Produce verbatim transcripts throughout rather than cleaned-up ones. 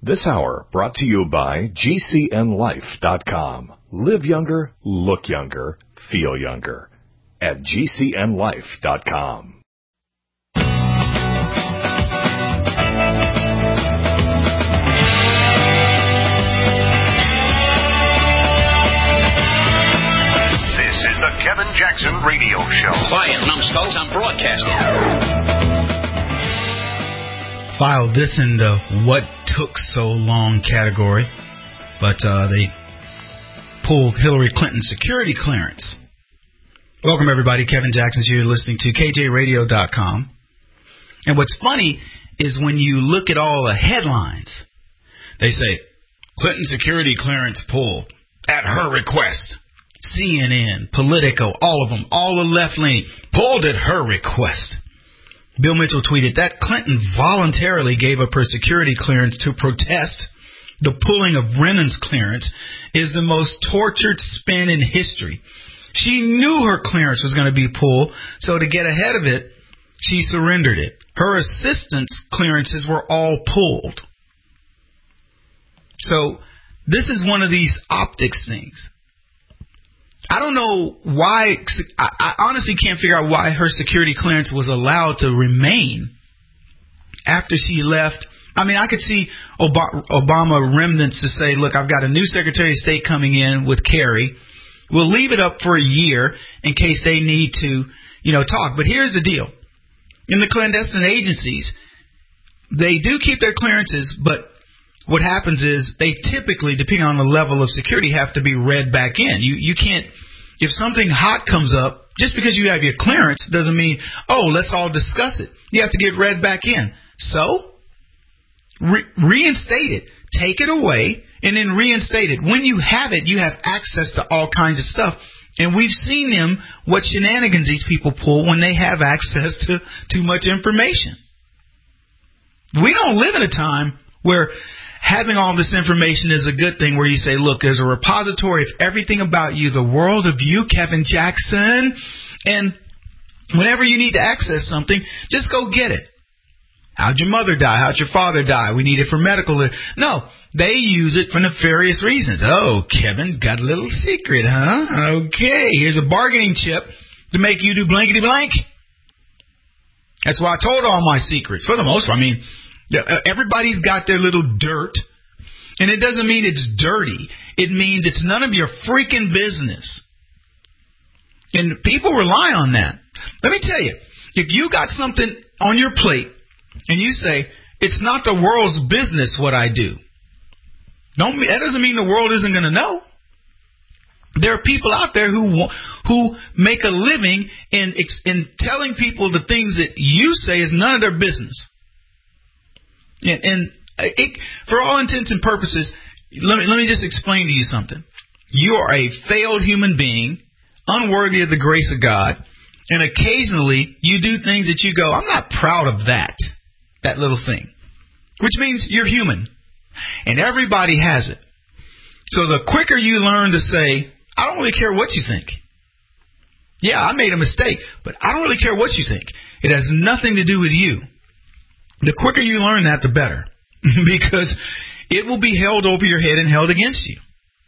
This hour brought to you by G C N life dot com. Live younger, look younger, feel younger at G C N life dot com. This is the Kevin Jackson Radio Show. Quiet, numbskulls, I'm broadcasting. Filed this in the what took so long category, but uh, they pulled Hillary Clinton's security clearance. Welcome, everybody. Kevin Jackson here, listening to K J radio dot com. And what's funny is when you look at all the headlines, they say, Clinton security clearance pulled at her request. C N N, Politico, all of them, all the left-leaning, pulled at her request. Bill Mitchell tweeted that Clinton voluntarily gave up her security clearance to protest the pulling of Brennan's clearance is the most tortured spin in history. She knew her clearance was going to be pulled, so to get ahead of it, she surrendered it. Her assistant's clearances were all pulled. So this is one of these optics things. I don't know why, I, I honestly can't figure out why her security clearance was allowed to remain after she left. I mean, I could see Obama, Obama remnants to say, look, I've got a new Secretary of State coming in with Kerry. We'll leave it up for a year in case they need to, you know, talk. But here's the deal. In the clandestine agencies, they do keep their clearances, but what happens is they typically, depending on the level of security, have to be read back in. You you can't, if something hot comes up, just because you have your clearance doesn't mean, oh, let's all discuss it. You have to get read back in. So, re- reinstate it. Take it away and then reinstate it. When you have it, you have access to all kinds of stuff. And we've seen them, what shenanigans these people pull when they have access to too much information. We don't live in a time where having all this information is a good thing, where you say, look, there's a repository of everything about you, the world of you, Kevin Jackson, and whenever you need to access something, just go get it. How'd your mother die? How'd your father die? We need it for medical. No, they use it for nefarious reasons. Oh, Kevin, got a little secret, huh? Okay, here's a bargaining chip to make you do blankety blank. That's why I told all my secrets, for the most part. I mean, everybody's got their little dirt, and it doesn't mean it's dirty. It means it's none of your freaking business. And people rely on that. Let me tell you, if you got something on your plate and you say, it's not the world's business what I do, don't, that doesn't mean the world isn't going to know. There are people out there who who make a living in, in telling people the things that you say is none of their business. And, and it, for all intents and purposes, let me, let me just explain to you something. You are a failed human being, unworthy of the grace of God, and occasionally you do things that you go, I'm not proud of that, that little thing, which means you're human, and everybody has it. So the quicker you learn to say, I don't really care what you think. Yeah, I made a mistake, but I don't really care what you think. It has nothing to do with you. The quicker you learn that, the better, because it will be held over your head and held against you.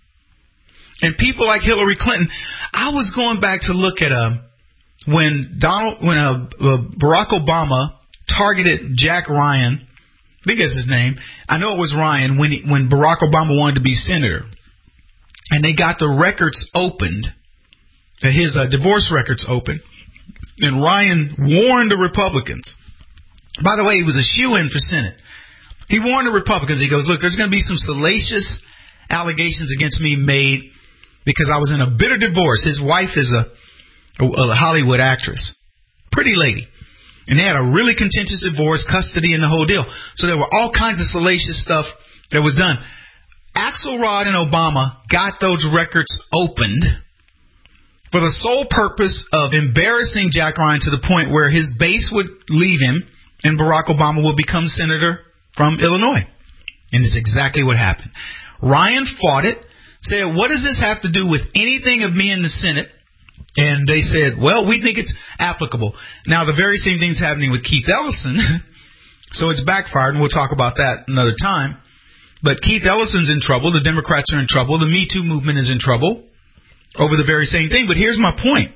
And people like Hillary Clinton, I was going back to look at uh, when Donald, when uh, uh, Barack Obama targeted Jack Ryan. I think that's his name. I know it was Ryan when he, when Barack Obama wanted to be senator, and they got the records opened, his uh, divorce records opened, and Ryan warned the Republicans. By the way, he was a shoo-in for Senate. He warned the Republicans. He goes, look, there's going to be some salacious allegations against me made because I was in a bitter divorce. His wife is a, a, a Hollywood actress, pretty lady. And they had a really contentious divorce, custody, and the whole deal. So there were all kinds of salacious stuff that was done. Axelrod and Obama got those records opened for the sole purpose of embarrassing Jack Ryan to the point where his base would leave him, and Barack Obama will become senator from Illinois. And it's exactly what happened. Ryan fought it, said, what does this have to do with anything of me in the Senate? And they said, well, we think it's applicable. Now, the very same thing's happening with Keith Ellison, so it's backfired, and we'll talk about that another time. But Keith Ellison's in trouble. The Democrats are in trouble. The Me Too movement is in trouble over the very same thing. But here's my point.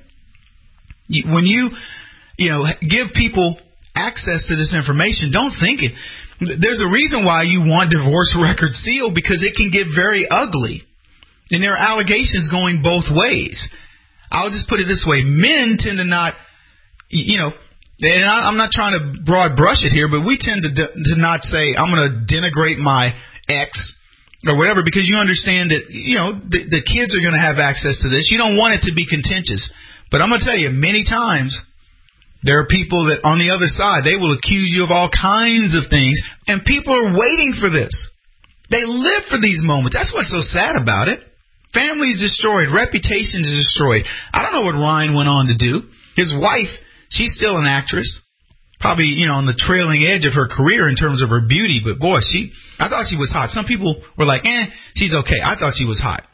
When you, you know, give people access to this information, don't think it. There's a reason why you want divorce records sealed, because it can get very ugly. And there are allegations going both ways. I'll just put it this way. Men tend to not, you know, and I'm not trying to broad brush it here, but we tend to to not say, I'm going to denigrate my ex or whatever, because you understand that, you know, the, the kids are going to have access to this. You don't want it to be contentious. But I'm going to tell you, many times there are people that on the other side, they will accuse you of all kinds of things, and people are waiting for this. They live for these moments. That's what's so sad about it. Families destroyed. Reputations destroyed. I don't know what Ryan went on to do. His wife, she's still an actress. Probably, you know, on the trailing edge of her career in terms of her beauty. But, boy, she, I thought she was hot. Some people were like, eh, she's okay. I thought she was hot.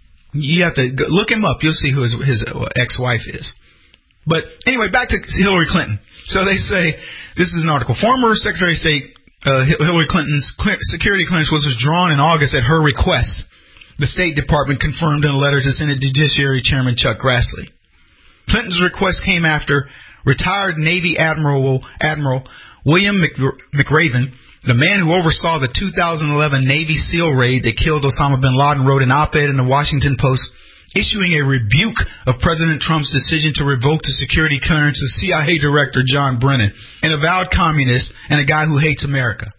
You have to go, look him up. You'll see who his, his ex-wife is. But anyway, back to Hillary Clinton. So they say, this is an article. Former Secretary of State uh, Hillary Clinton's security clearance was withdrawn in August at her request. The State Department confirmed in a letter to Senate Judiciary Chairman Chuck Grassley. Clinton's request came after retired Navy Admiral Admiral William McRaven, the man who oversaw the two thousand eleven Navy SEAL raid that killed Osama bin Laden, wrote an op-ed in the Washington Post issuing a rebuke of President Trump's decision to revoke the security clearance of C I A Director John Brennan, an avowed communist and a guy who hates America.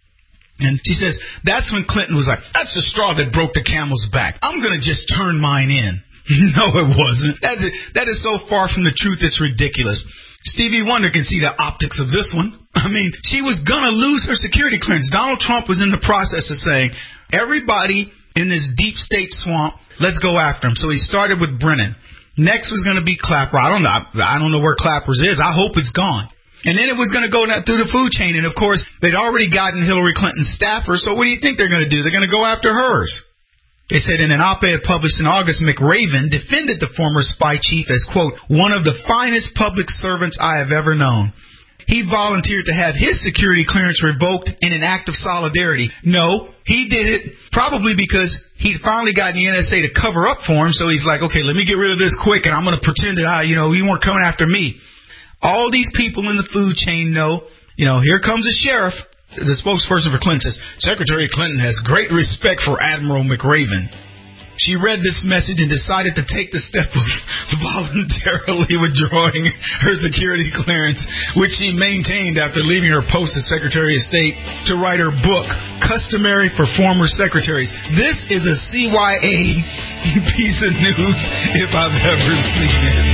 And she says, that's when Clinton was like, that's the straw that broke the camel's back. I'm going to just turn mine in. No, it wasn't. That's it. That is so far from the truth, it's ridiculous. Stevie Wonder can see the optics of this one. I mean, she was going to lose her security clearance. Donald Trump was in the process of saying, everybody in this deep state swamp, let's go after him. So he started with Brennan. Next was going to be Clapper. I don't know. I don't know where Clapper's is. I hope it's gone. And then it was going to go through the food chain. And, of course, they'd already gotten Hillary Clinton's staffer. So what do you think they're going to do? They're going to go after hers. They said in an op-ed published in August, McRaven defended the former spy chief as, quote, one of the finest public servants I have ever known. He volunteered to have his security clearance revoked in an act of solidarity. No, he did it probably because he'd finally gotten the N S A to cover up for him. So he's like, okay, let me get rid of this quick, and I'm going to pretend that I, you know, you weren't coming after me. All these people in the food chain know, you know, here comes the sheriff. The spokesperson for Clinton says, Secretary Clinton has great respect for Admiral McRaven. She read this message and decided to take the step of voluntarily withdrawing her security clearance, which she maintained after leaving her post as Secretary of State to write her book, Customary for Former Secretaries. This is a C Y A piece of news if I've ever seen it.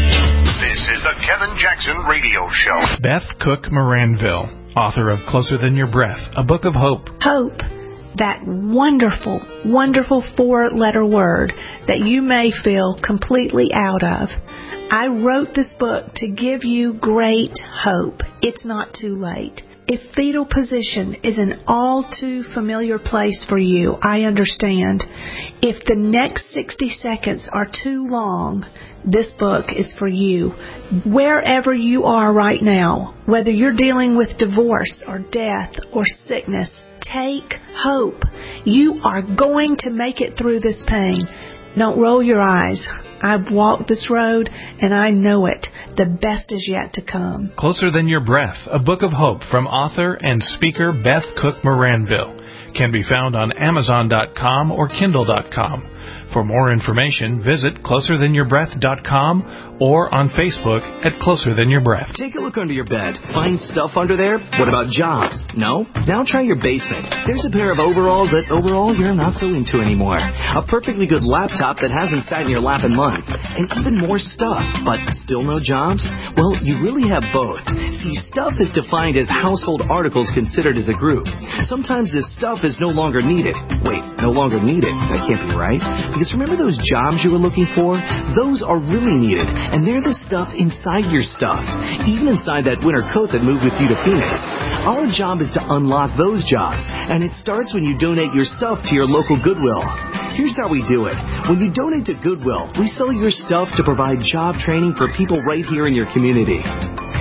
This is the Kevin Jackson Radio Show. Beth Cook Moranville, author of Closer Than Your Breath, a book of hope. Hope. That wonderful, wonderful four-letter word that you may feel completely out of. I wrote this book to give you great hope. It's not too late. If fetal position is an all too familiar place for you, I understand. If the next sixty seconds are too long, this book is for you. Wherever you are right now, whether you're dealing with divorce or death or sickness, take hope. You are going to make it through this pain. Don't roll your eyes. I've walked this road, and I know it. The best is yet to come. Closer Than Your Breath, a book of hope from author and speaker Beth Cook Moranville, can be found on Amazon dot com or Kindle dot com. For more information, visit closer than your breath dot com or on Facebook at Closer Than Your Breath. Take a look under your bed. Find stuff under there? What about jobs? No? Now try your basement. There's a pair of overalls that overall you're not so into anymore. A perfectly good laptop that hasn't sat in your lap in months. And even more stuff. But still no jobs? Well, you really have both. See, stuff is defined as household articles considered as a group. Sometimes this stuff is no longer needed. Wait, no longer needed? That can't be right. Because remember those jobs you were looking for? Those are really needed. And they're the stuff inside your stuff, even inside that winter coat that moved with you to Phoenix. Our job is to unlock those jobs, and it starts when you donate your stuff to your local Goodwill. Here's how we do it. When you donate to Goodwill, we sell your stuff to provide job training for people right here in your community.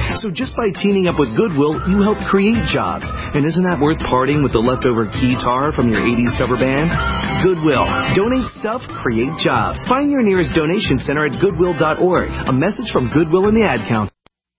So just by teaming up with Goodwill, you help create jobs. And isn't that worth parting with the leftover guitar from your eighties cover band? Goodwill. Donate stuff, create jobs. Find your nearest donation center at goodwill dot org. A message from Goodwill and the Ad Council.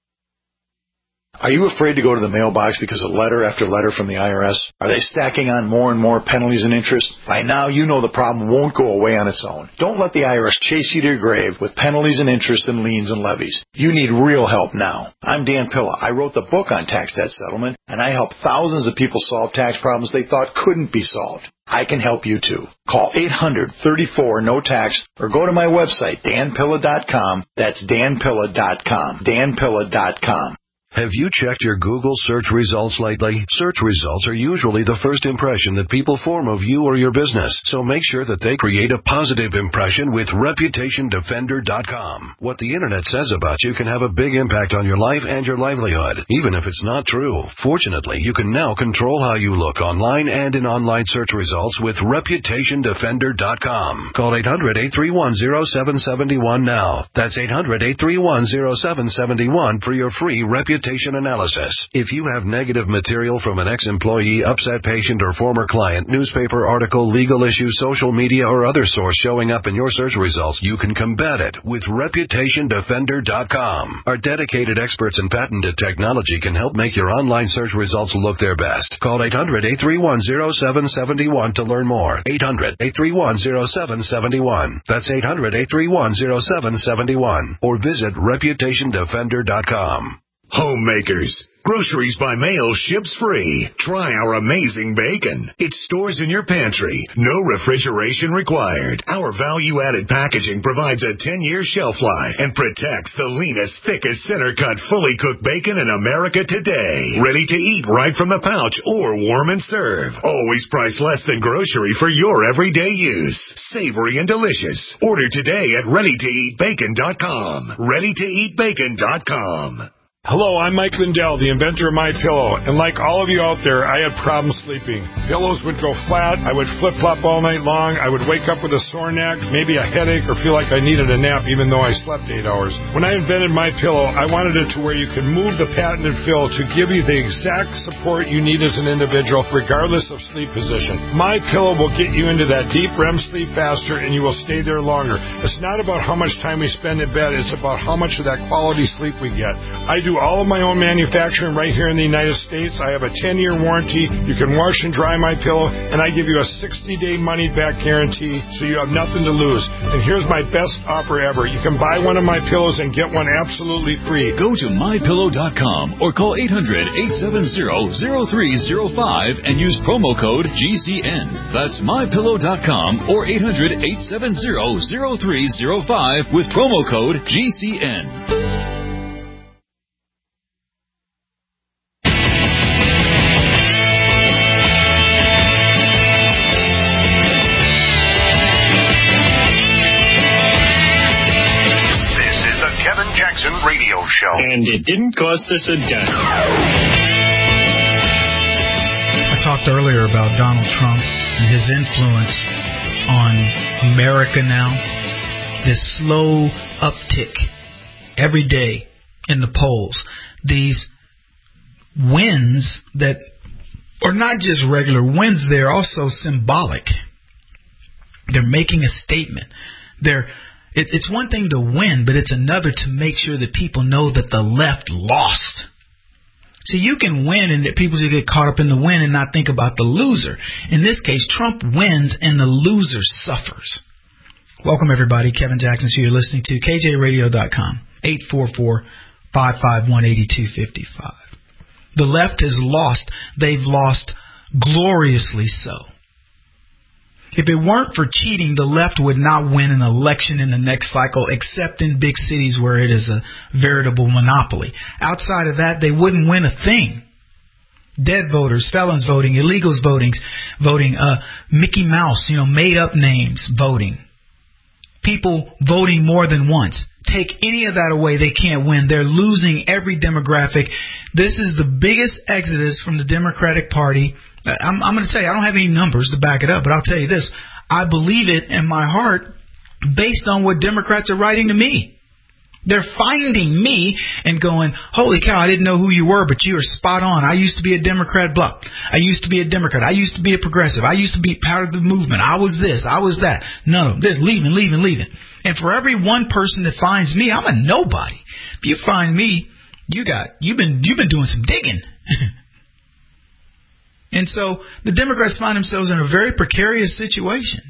Are you afraid to go to the mailbox because of letter after letter from the I R S? Are they stacking on more and more penalties and interest? By now, you know the problem won't go away on its own. Don't let the I R S chase you to your grave with penalties and interest and liens and levies. You need real help now. I'm Dan Pilla. I wrote the book on tax debt settlement, and I help thousands of people solve tax problems they thought couldn't be solved. I can help you too. Call eight hundred, thirty-four, no tax or go to my website, dan pilla dot com. That's dan pilla dot com. dan pilla dot com. Have you checked your Google search results lately? Search results are usually the first impression that people form of you or your business, so make sure that they create a positive impression with reputation defender dot com. What the Internet says about you can have a big impact on your life and your livelihood, even if it's not true. Fortunately, you can now control how you look online and in online search results with reputation defender dot com. Call eight hundred, eight three one, zero seven seven one now. That's eight hundred, eight three one, zero seven seven one for your free reputation analysis. If you have negative material from an ex-employee, upset patient, or former client, newspaper article, legal issue, social media, or other source showing up in your search results, you can combat it with reputation defender dot com. Our dedicated experts in patented technology can help make your online search results look their best. Call eight hundred, eight three one, zero seven seven one to learn more. eight hundred, eight three one, zero seven seven one. That's eight hundred, eight three one, zero seven seven one. Or visit reputation defender dot com. Homemakers. Groceries by mail ships free. Try our amazing bacon. It stores in your pantry. No refrigeration required. Our value-added packaging provides a ten-year shelf life and protects the leanest, thickest, center-cut, fully cooked bacon in America today. Ready to eat right from the pouch or warm and serve. Always priced less than grocery for your everyday use. Savory and delicious. Order today at ready to eat bacon dot com. ready to eat bacon dot com. Hello, I'm Mike Lindell, the inventor of MyPillow, and like all of you out there, I had problems sleeping. Pillows would go flat, I would flip-flop all night long, I would wake up with a sore neck, maybe a headache, or feel like I needed a nap even though I slept eight hours. When I invented MyPillow, I wanted it to where you could move the patented fill to give you the exact support you need as an individual, regardless of sleep position. MyPillow will get you into that deep R E M sleep faster, and you will stay there longer. It's not about how much time we spend in bed, it's about how much of that quality sleep we get. I do all of my own manufacturing right here in the United States. I have a ten-year warranty. You can wash and dry my pillow, and I give you a sixty-day money-back guarantee, so you have nothing to lose. And here's my best offer ever. You can buy one of my pillows and get one absolutely free. Go to my pillow dot com or call eight hundred, eight seven zero, zero three zero five and use promo code G C N. That's my pillow dot com or eight hundred, eight seven zero, zero three zero five with promo code G C N. Radio show. And it didn't cost us a dime. I talked earlier about Donald Trump and his influence on America now. This slow uptick every day in the polls. These wins that are not just regular wins, they're also symbolic. They're making a statement. They're It, it's one thing to win, but it's another to make sure that people know that the left lost. See, you can win and that people just get caught up in the win and not think about the loser. In this case, Trump wins and the loser suffers. Welcome, everybody. Kevin Jackson, so you're listening to K J radio dot com, eight four four, five five one, eight two five five. The left has lost. They've lost gloriously so. If it weren't for cheating, the left would not win an election in the next cycle, except in big cities where it is a veritable monopoly. Outside of that, they wouldn't win a thing. Dead voters, felons voting, illegals voting, voting, uh, Mickey Mouse, you know, made up names voting. People voting more than once. Take any of that away, they can't win. They're losing every demographic. This is the biggest exodus from the Democratic Party. I'm, I'm going to tell you, I don't have any numbers to back it up, but I'll tell you this. I believe it in my heart based on what Democrats are writing to me. They're finding me and going, holy cow, I didn't know who you were, but you are spot on. I used to be a Democrat, blah. I used to be a Democrat. I used to be a progressive. I used to be part of the movement. I was this. I was that. None of them. They're leaving, leaving, leaving. And for every one person that finds me, I'm a nobody. If you find me, you got, you've been, you've been doing some digging. And so the Democrats find themselves in a very precarious situation.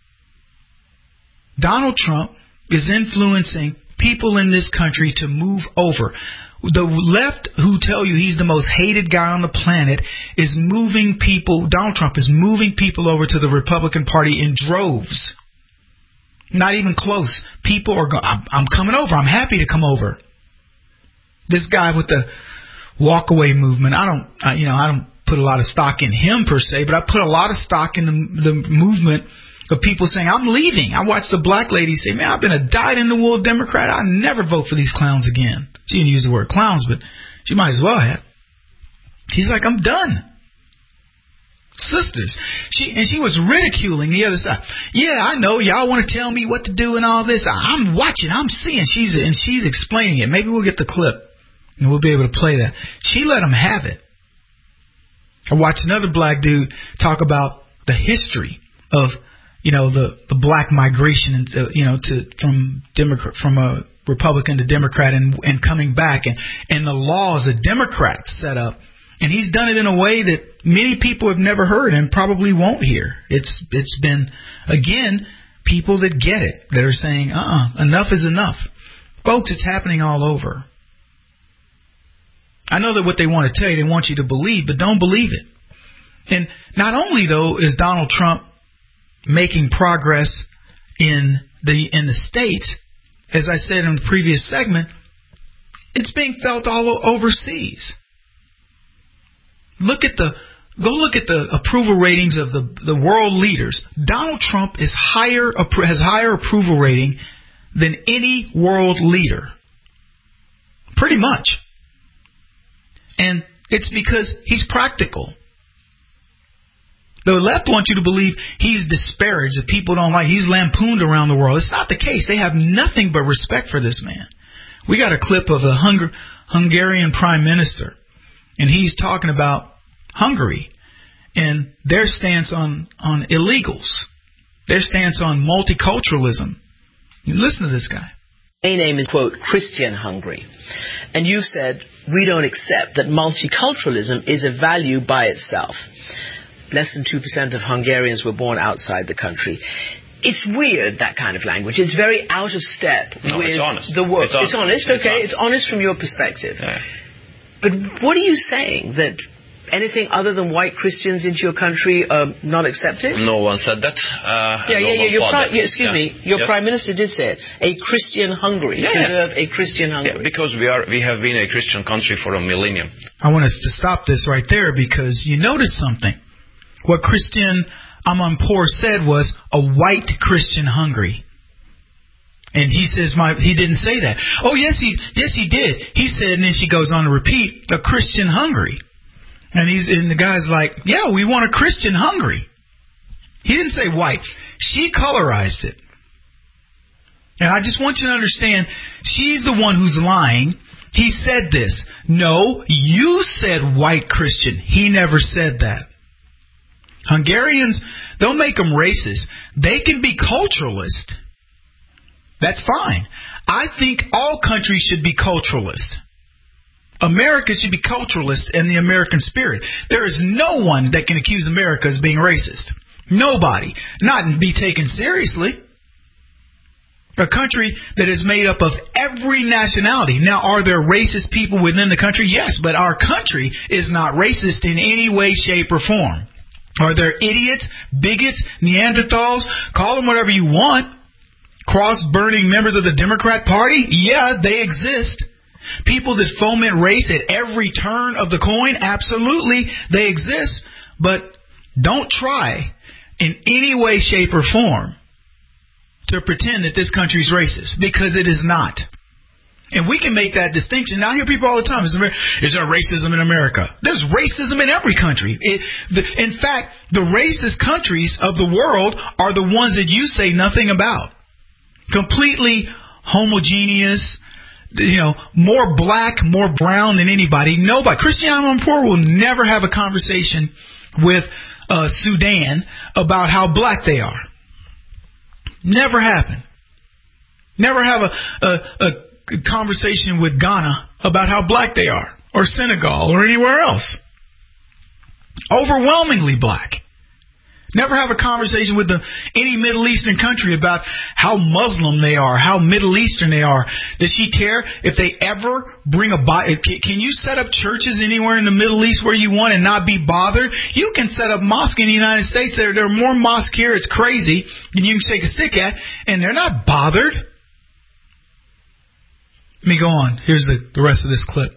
Donald Trump is influencing people in this country to move over. The left, who tell you he's the most hated guy on the planet, is moving people, Donald Trump is moving people over to the Republican Party in droves. Not even close. People are going, I'm, I'm coming over. I'm happy to come over. This guy with the walkaway movement, I don't, I, you know, I don't put a lot of stock in him per se, but I put a lot of stock in the, the movement of people saying, I'm leaving. I watched the black lady say, man, I've been a dyed-in-the-wool Democrat. I never vote for these clowns again. She didn't use the word clowns, but she might as well have. She's like, I'm done. Sisters. She and she was ridiculing the other side. Yeah, I know. Y'all want to tell me what to do and all this. I'm watching. I'm seeing. She's and she's explaining it. Maybe we'll get the clip and we'll be able to play that. She let them have it. I watched another black dude talk about the history of, you know, the, the black migration, into, you know, to from Democrat from a Republican to Democrat and and coming back and, and the laws the Democrats set up. And he's done it in a way that many people have never heard and probably won't hear. It's it's been, again, people that get it, that are saying, uh-uh, enough is enough. Folks, it's happening all over. I know that what they want to tell you, they want you to believe, but don't believe it. And not only, though, is Donald Trump making progress in the in the states, as I said in the previous segment, it's being felt all overseas. Look at the go look at the approval ratings of the the world leaders. Donald Trump is higher has higher approval rating than any world leader, pretty much. And it's because he's practical. The left wants you to believe he's disparaged, that people don't like, he's lampooned around the world. It's not the case. They have nothing but respect for this man. We got a clip of a Hungar- Hungarian prime minister, and he's talking about Hungary and their stance on, on illegals, their stance on multiculturalism. Listen to this guy. My name is, quote, Christian Hungary. And you've said, we don't accept that multiculturalism is a value by itself. Less than two percent of Hungarians were born outside the country. It's weird, that kind of language. It's very out of step no, with it's honest. the world. It's, it's honest, it's okay? honest. It's honest from your perspective. Yeah. But what are you saying? That anything other than white Christians into your country are not accepted? No one said that. Uh, yeah, no yeah, yeah. Your pri- yeah, excuse yeah. me. Your yes. Prime Minister did say it. A Christian Hungary. Yeah. Preserve a Christian Hungary. Yeah, because we are we have been a Christian country for a millennium. I want us to stop this right there because you notice something. What Christian Amanpour said was a white Christian Hungary. And he says, my, he didn't say that. Oh, yes, he, yes, he did. He said, and then she goes on to repeat, a Christian Hungary. And he's, and the guy's like, yeah, we want a Christian Hungary. He didn't say white. She colorized it. And I just want you to understand, she's the one who's lying. He said this. No, you said white Christian. He never said that. Hungarians, don't make them racist. They can be culturalist. That's fine. I think all countries should be culturalist. America should be culturalist in the American spirit. There is no one that can accuse America of being racist. Nobody. Not be taken seriously. A country that is made up of every nationality. Now, are there racist people within the country? Yes, but our country is not racist in any way, shape, or form. Are there idiots, bigots, Neanderthals? Call them whatever you want. Cross-burning members of the Democrat Party? Yeah, they exist. People that foment race at every turn of the coin? Absolutely, they exist. But don't try in any way, shape, or form to pretend that this country is racist, because it is not. And we can make that distinction. Now, I hear people all the time, is there, is there racism in America? There's racism in every country. It, the, in fact, the racist countries of the world are the ones that you say nothing about. Completely homogeneous, you know, more black, more brown than anybody. Nobody. Cristiano Ampor will never have a conversation with uh, Sudan about how black they are. Never happen. Never have a, a, a conversation with Ghana about how black they are, or Senegal, or anywhere else. Overwhelmingly black. Never have a conversation with the, any Middle Eastern country about how Muslim they are, how Middle Eastern they are. Does she care if they ever bring a Bible? Can you set up churches anywhere in the Middle East where you want and not be bothered? You can set up mosques in the United States. There, there are more mosques here. It's crazy. And you can shake a stick at, and they're not bothered. Let me go on. Here's the, the rest of this clip.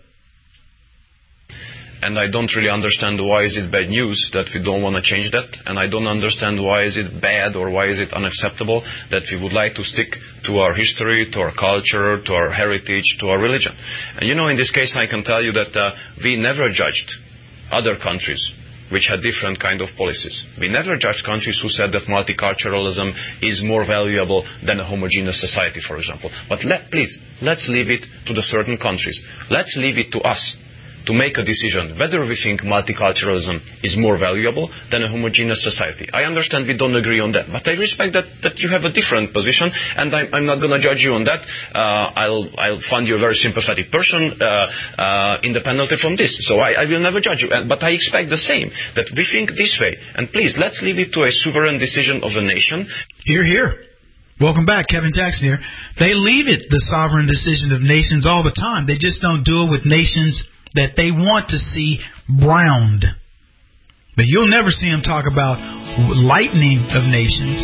And I don't really understand why is it bad news that we don't want to change that. And I don't understand why is it bad or why is it unacceptable that we would like to stick to our history, to our culture, to our heritage, to our religion. And you know, in this case, I can tell you that uh, we never judged other countries which had different kind of policies. We never judged countries who said that multiculturalism is more valuable than a homogeneous society, for example. But let, please, let's leave it to the certain countries. Let's leave it to us to make a decision whether we think multiculturalism is more valuable than a homogeneous society. I understand we don't agree on that, but I respect that, that you have a different position, and I'm, I'm not going to judge you on that. Uh, I'll, I'll find you a very sympathetic person, uh, uh, independently from this. So I, I will never judge you. But I expect the same, that we think this way. And please, let's leave it to a sovereign decision of a nation. Hear, hear. Welcome back, Kevin Jackson here. They leave it the sovereign decision of nations all the time. They just don't do it with nations that they want to see browned. But you'll never see them talk about lightening of nations.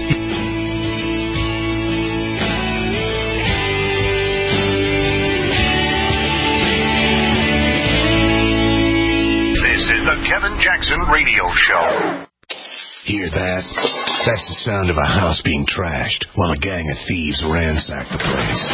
This is the Kevin Jackson Radio Show. Hear that? That's the sound of a house being trashed while a gang of thieves ransack the place.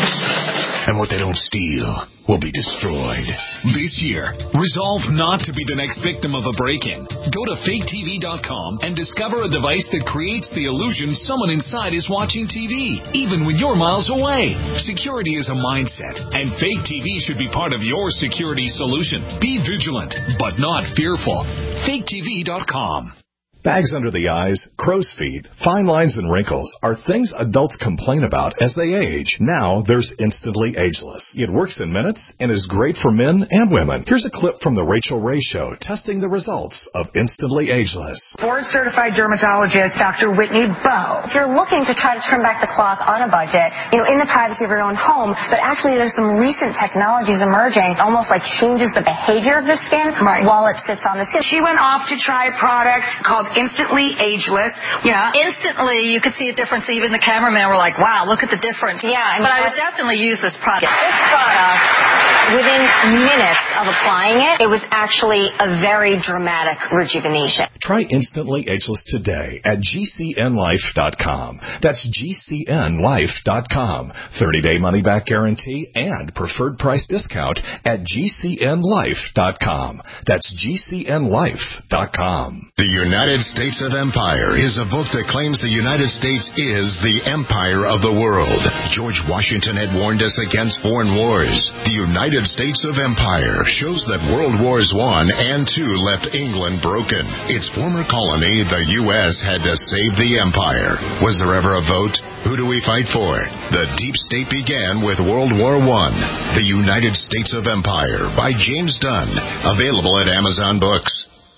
And what they don't steal will be destroyed. This year, resolve not to be the next victim of a break-in. Go to fake T V dot com and discover a device that creates the illusion someone inside is watching T V, even when you're miles away. Security is a mindset, and Fake T V should be part of your security solution. Be vigilant, but not fearful. fake T V dot com. Bags under the eyes, crow's feet, fine lines, and wrinkles are things adults complain about as they age. Now there's Instantly Ageless. It works in minutes and is great for men and women. Here's a clip from The Rachel Ray Show testing the results of Instantly Ageless. Board-certified dermatologist Doctor Whitney Bowe. If you're looking to try to trim back the cloth on a budget, you know, in the privacy of your own home, but actually there's some recent technologies emerging, almost like changes the behavior of the skin right. while it sits on the skin. She went off to try a product called Instantly Ageless. Yeah, instantly you could see a difference. Even the cameraman were like, wow, look at the difference. Yeah. I mean, but I would definitely use this product. This product, within minutes of applying it, it was actually a very dramatic rejuvenation. Try Instantly Ageless today at G C N life dot com. That's G C N life dot com. thirty-day money-back guarantee and preferred price discount at G C N life dot com. That's G C N life dot com. The United States of Empire is a book that claims the United States is the empire of the world. George Washington had warned us against foreign wars. The United States of Empire shows that World Wars One and Two left England broken. Its former colony, the U S, had to save the empire. Was there ever a vote? Who do we fight for? The deep state began with World War One. The United States of Empire by James Dunn. Available at Amazon Books.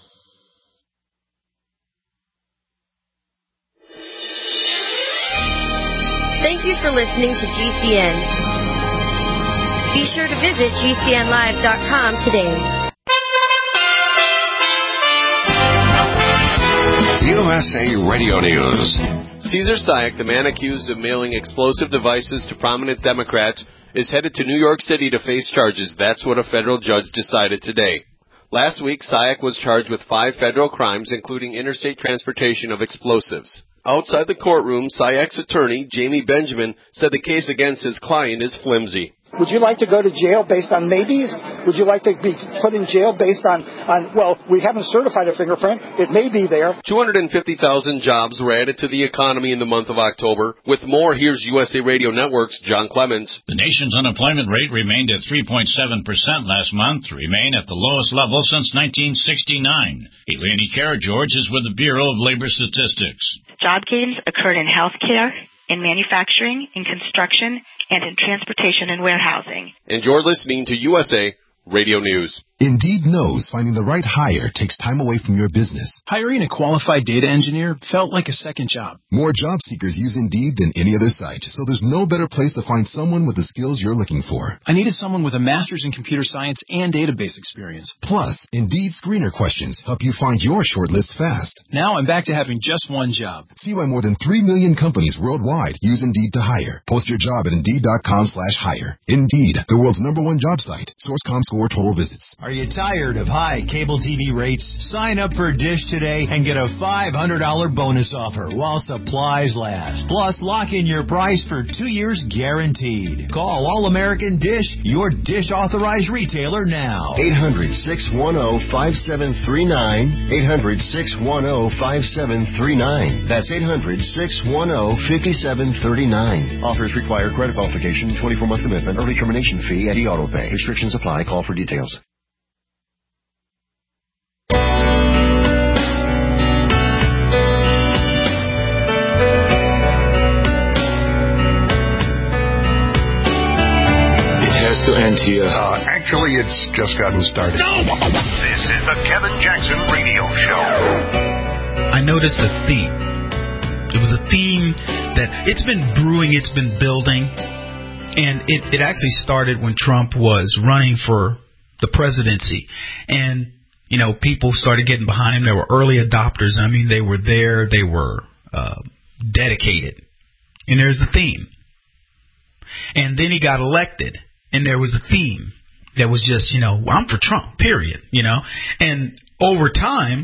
Thank you for listening to G C N. Be sure to visit G C N live dot com today. U S A Radio News. Cesar Sayoc, the man accused of mailing explosive devices to prominent Democrats, is headed to New York City to face charges. That's what a federal judge decided today. Last week, Sayoc was charged with five federal crimes, including interstate transportation of explosives. Outside the courtroom, Sayoc's attorney, Jamie Benjamin, said the case against his client is flimsy. Would you like to go to jail based on maybes? Would you like to be put in jail based on, on well, we haven't certified a fingerprint. It may be there. two hundred fifty thousand jobs were added to the economy in the month of October. With more, here's U S A Radio Network's John Clemens. The nation's unemployment rate remained at three point seven percent last month, to remain at the lowest level since nineteen sixty-nine. Eleni Karageorge is with the Bureau of Labor Statistics. Job gains occurred in healthcare, in manufacturing, in construction, and in transportation and warehousing. And you're listening to U S A Radio News. Indeed knows finding the right hire takes time away from your business. Hiring a qualified data engineer felt like a second job. More job seekers use Indeed than any other site, so there's no better place to find someone with the skills you're looking for. I needed someone with a master's in computer science and database experience. Plus, Indeed screener questions help you find your shortlist fast. Now I'm back to having just one job. See why more than three million companies worldwide use Indeed to hire. Post your job at Indeed.com slash hire. Indeed, the world's number one job site. SourceCom score total visits. Are you tired of high cable T V rates? Sign up for Dish today and get a five hundred dollars bonus offer while supplies last. Plus, lock in your price for two years guaranteed. Call All American Dish, your Dish authorized retailer now. eight hundred, six one zero, five seven three nine. eight hundred, six one zero, five seven three nine. That's eight hundred, six one zero, five seven three nine. Offers require credit qualification, twenty-four month commitment, early termination fee, and e-auto pay. Restrictions apply. Call for details. To end here. Uh, actually, it's just gotten started. No! This is the Kevin Jackson Radio Show. I noticed a theme. It was a theme that it's been brewing, it's been building, and it, it actually started when Trump was running for the presidency. And, you know, people started getting behind him. They were early adopters. I mean, they were there. They were uh, dedicated. And there's the theme. And then he got elected. And there was a theme that was just, you know, I'm for Trump, period, you know. And over time,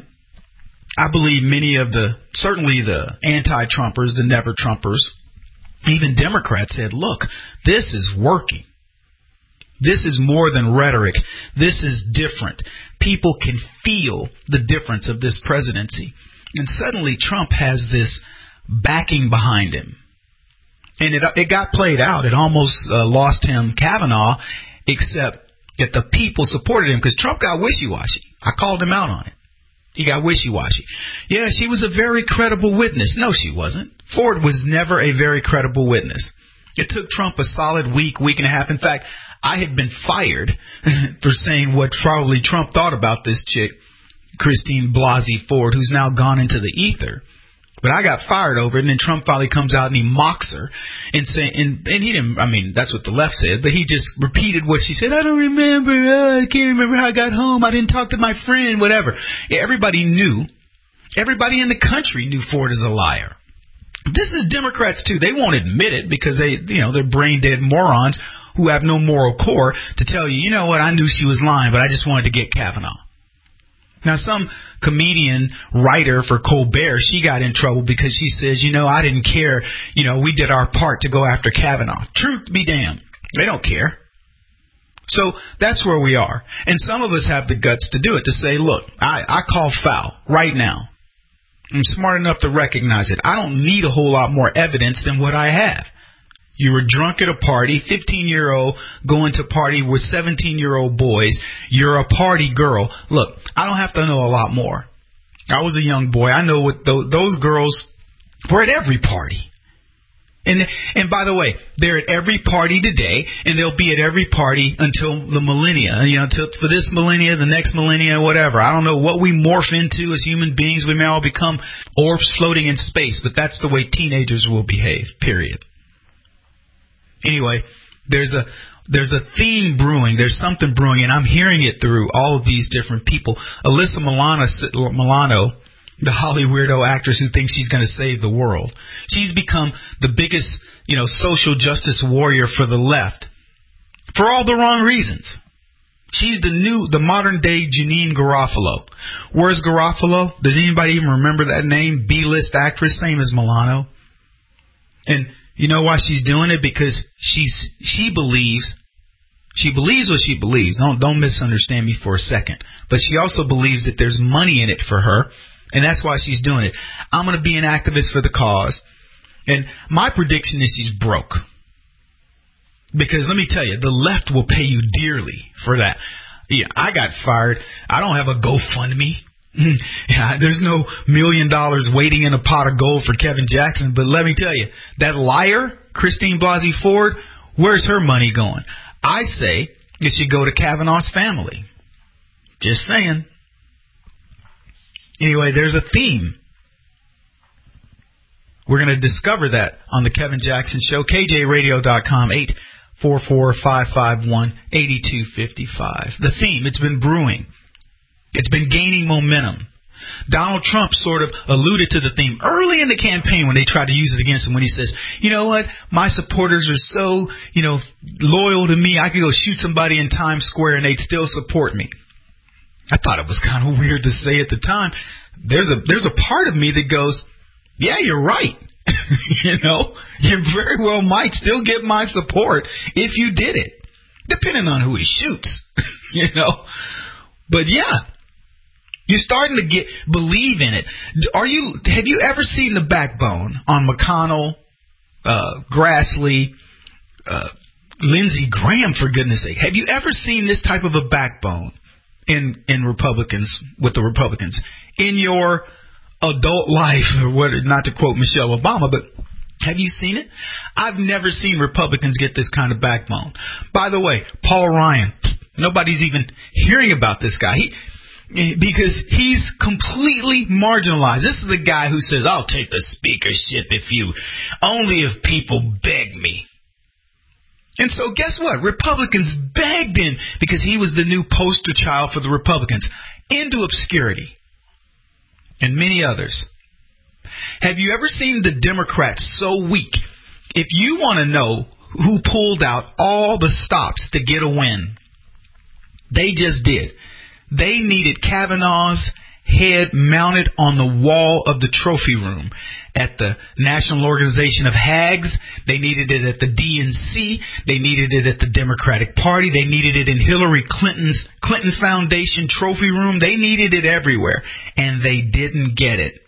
I believe many of the, certainly the anti-Trumpers, the never-Trumpers, even Democrats said, look, this is working. This is more than rhetoric. This is different. People can feel the difference of this presidency. And suddenly Trump has this backing behind him. And it it got played out. It almost uh, lost him Kavanaugh, except that the people supported him because Trump got wishy-washy. I called him out on it. He got wishy-washy. Yeah, she was a very credible witness. No, she wasn't. Ford was never a very credible witness. It took Trump a solid week, week and a half. In fact, I had been fired for saying what probably Trump thought about this chick, Christine Blasey Ford, who's now gone into the ether. But I got fired over it, and then Trump finally comes out and he mocks her and say, and, and he didn't, I mean, that's what the left said, but he just repeated what she said. I don't remember. Uh, I can't remember how I got home. I didn't talk to my friend, whatever. Yeah, everybody knew. Everybody in the country knew Ford is a liar. This is Democrats, too. They won't admit it because they, you know, they're brain-dead morons who have no moral core to tell you, you know what, I knew she was lying, but I just wanted to get Kavanaugh. Now, some comedian writer for Colbert, she got in trouble because she says, you know, I didn't care. You know, we did our part to go after Kavanaugh. Truth be damned. They don't care. So that's where we are. And some of us have the guts to do it, to say, look, I, I call foul right now. I'm smart enough to recognize it. I don't need a whole lot more evidence than what I have. You were drunk at a party, fifteen-year-old going to party with seventeen-year-old boys. You're a party girl. Look, I don't have to know a lot more. I was a young boy. I know what those, those girls were at every party. And and by the way, they're at every party today, and they'll be at every party until the millennia. You know, until for this millennia, the next millennia, whatever. I don't know what we morph into as human beings. We may all become orbs floating in space, but that's the way teenagers will behave, period. Anyway, there's a there's a theme brewing. There's something brewing, and I'm hearing it through all of these different people. Alyssa Milano, Milano, the Holly weirdo actress who thinks she's going to save the world. She's become the biggest, you know, social justice warrior for the left for all the wrong reasons. She's the new, the modern day Janine Garofalo. Where's Garofalo? Does anybody even remember that name? B-list actress, same as Milano. And you know why she's doing it? Because she's she believes She believes what she believes. Don't don't misunderstand me for a second. But she also believes that there's money in it for her, and that's why she's doing it. I'm going to be an activist for the cause. And my prediction is she's broke. Because let me tell you, the left will pay you dearly for that. Yeah, I got fired. I don't have a GoFundMe. Yeah, there's no million dollars waiting in a pot of gold for Kevin Jackson. But let me tell you, that liar, Christine Blasey Ford, where's her money going? I say it should go to Kavanaugh's family. Just saying. Anyway, there's a theme. We're going to discover that on the Kevin Jackson Show. K J radio dot com, eight four four, five five one, eight two five five. The theme, it's been brewing. It's been gaining momentum. Donald Trump sort of alluded to the theme early in the campaign when they tried to use it against him, when he says, you know what, my supporters are so, you know, loyal to me, I could go shoot somebody in Times Square and they'd still support me. I thought it was kind of weird to say at the time. There's a there's a part of me that goes, yeah, you're right. You know, you very well might still get my support if you did it, depending on who he shoots. You know, but yeah. You're starting to get believe in it. Are you? Have you ever seen the backbone on McConnell, uh, Grassley, uh, Lindsey Graham? For goodness' sake, have you ever seen this type of a backbone in in Republicans with the Republicans in your adult life, or what? Not to quote Michelle Obama, but have you seen it? I've never seen Republicans get this kind of backbone. By the way, Paul Ryan. Nobody's even hearing about this guy. He. Because he's completely marginalized. This is the guy who says, I'll take the speakership if you, only if people beg me. And so guess what? Republicans begged him because he was the new poster child for the Republicans into obscurity. And many others. Have you ever seen the Democrats so weak? If you want to know who pulled out all the stops to get a win, they just did. They needed Kavanaugh's head mounted on the wall of the trophy room at the National Organization of Hags. They needed it at the D N C. They needed it at the Democratic Party. They needed it in Hillary Clinton's Clinton Foundation trophy room. They needed it everywhere, and they didn't get it.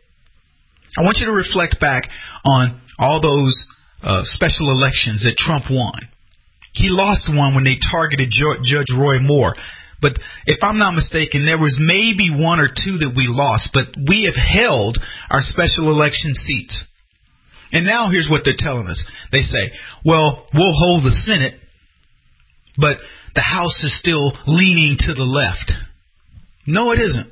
I want you to reflect back on all those uh, special elections that Trump won. He lost one when they targeted jo- Judge Roy Moore. But if I'm not mistaken, there was maybe one or two that we lost, but we have held our special election seats. And now here's what they're telling us. They say, well, we'll hold the Senate, but the House is still leaning to the left. No, it isn't.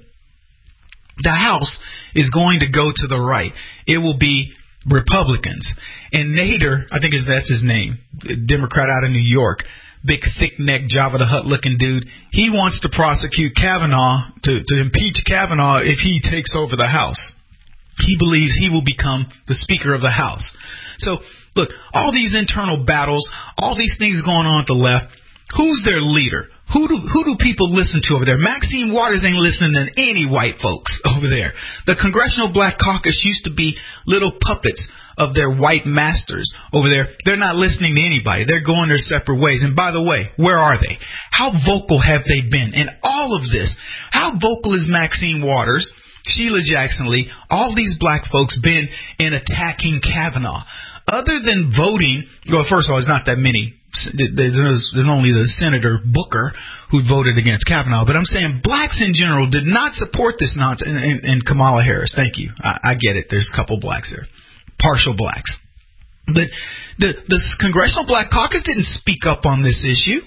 The House is going to go to the right. It will be Republicans. And Nader, I think that's his name, Democrat out of New York, big, thick-necked, Jabba the Hutt-looking dude. He wants to prosecute Kavanaugh, to, to impeach Kavanaugh if he takes over the House. He believes he will become the Speaker of the House. So, look, all these internal battles, all these things going on at the left, who's their leader? Who do, who do people listen to over there? Maxine Waters ain't listening to any white folks over there. The Congressional Black Caucus used to be little puppets of their white masters over there. They're not listening to anybody. They're going their separate ways. And by the way, where are they? How vocal have they been in all of this? How vocal is Maxine Waters, Sheila Jackson Lee, all these black folks been in attacking Kavanaugh? Other than voting, well, first of all, there's not that many. There's, there's only the Senator Booker who voted against Kavanaugh. But I'm saying blacks in general did not support this nonsense. And, and, and Kamala Harris, thank you. I, I get it. There's a couple blacks there. Partial blacks. But the, the Congressional Black Caucus didn't speak up on this issue.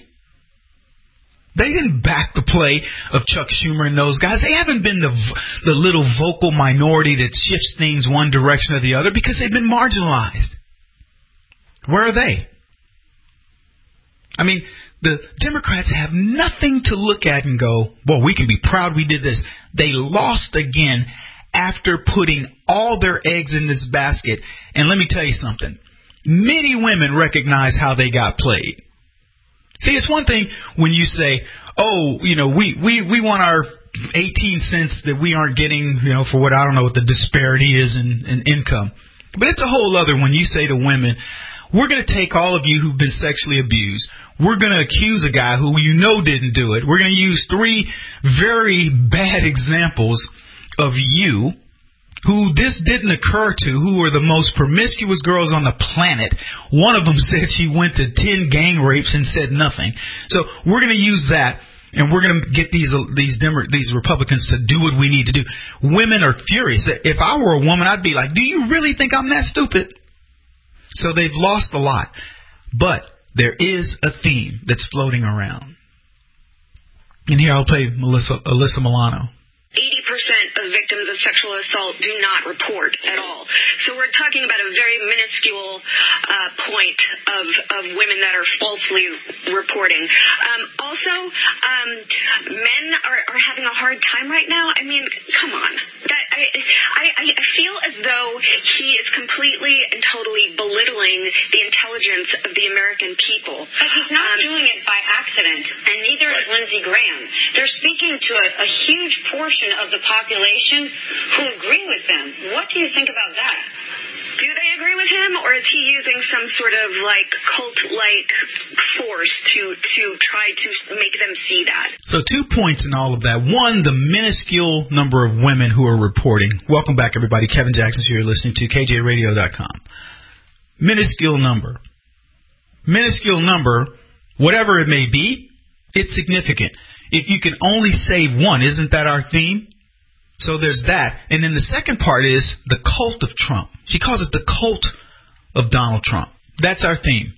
They didn't back the play of Chuck Schumer and those guys. They haven't been the, the little vocal minority that shifts things one direction or the other because they've been marginalized. Where are they? I mean, the Democrats have nothing to look at and go, well, we can be proud we did this. They lost again after putting all their eggs in this basket. And let me tell you something. Many women recognize how they got played. See, it's one thing when you say, oh, you know, we, we, we want our eighteen cents that we aren't getting, you know, for what, I don't know what the disparity is in, in income. But it's a whole other when you say to women, we're going to take all of you who've been sexually abused. We're going to accuse a guy who you know didn't do it. We're going to use three very bad examples of you who this didn't occur to, who are the most promiscuous girls on the planet. One of them said she went to ten gang rapes and said nothing. So we're going to use that, and we're going to get these these Demo- these Republicans to do what we need to do. Women are furious. If I were a woman, I'd be like, do you really think I'm that stupid? So they've lost a lot. But there is a theme that's floating around. And here I'll play Melissa, Alyssa Milano. eighty percent of victims of sexual assault do not report at all. So we're talking about a very minuscule uh, point of, of women that are falsely reporting. Um, also, um, men are, are having a hard time right now. I mean, come on. That I, I, I feel as though he is completely and totally belittling the intelligence of the American people. But he's not um, doing it by accident, and neither is Lindsey Graham. They're speaking to a, a huge portion of the population who agree with them. What do you think about that? Do they agree with him, or is he using some sort of like cult-like force to to try to make them see that? So two points in all of that. One, the minuscule number of women who are reporting. Welcome back, everybody. Kevin Jackson here, listening to K J radio dot com. Minuscule number. Minuscule number, whatever it may be, it's significant. If you can only save one, isn't that our theme? So there's that. And then the second part is the cult of Trump. She calls it the cult of Donald Trump. That's our theme.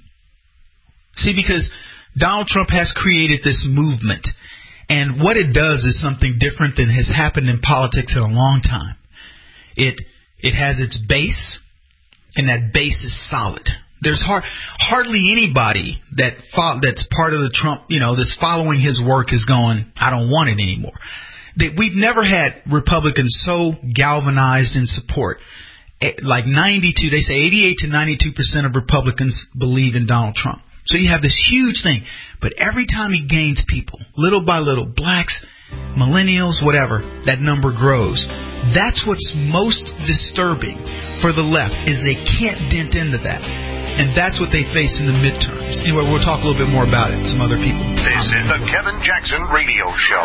See, because Donald Trump has created this movement. And what it does is something different than has happened in politics in a long time. It it has its base, and that base is solid. There's hard, hardly anybody that fo- that's part of the Trump, you know, that's following his work is going, I don't want it anymore. They, we've never had Republicans so galvanized in support. Like ninety-two, they say eighty-eight to ninety-two percent of Republicans believe in Donald Trump. So you have this huge thing. But every time he gains people, little by little, blacks, millennials, whatever, that number grows. That's what's most disturbing for the left, is they can't dent into that. And that's what they face in the midterms. Anyway, we'll talk a little bit more about it. Some other people. This is the Kevin Jackson Radio Show.